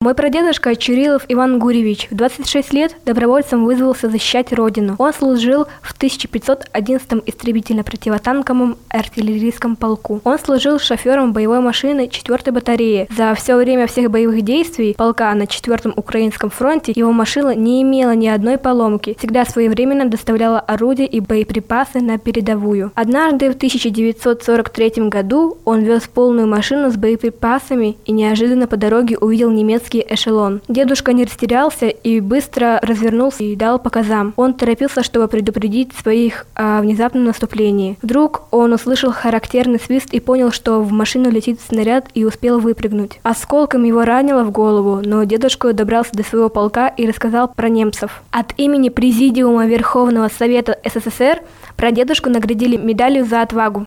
Мой прадедушка Чурилов Иван Гурьевич в 26 лет добровольцем вызвался защищать родину. Он служил в 1511-м истребительно-противотанковом артиллерийском полку. Он служил шофером боевой машины 4-й батареи. За все время всех боевых действий полка на 4-м Украинском фронте его машина не имела ни одной поломки, всегда своевременно доставляла орудия и боеприпасы на передовую. Однажды в 1943 году он вез полную машину с боеприпасами и неожиданно по дороге увидел немецкий эшелон. Дедушка не растерялся и быстро развернулся и дал по газам. Он торопился, чтобы предупредить своих о внезапном наступлении. Вдруг он услышал характерный свист и понял, что в машину летит снаряд, и успел выпрыгнуть. Осколком его ранило в голову, но дедушка добрался до своего полка и рассказал про немцев. От имени Президиума Верховного Совета СССР прадедушку наградили медалью за отвагу.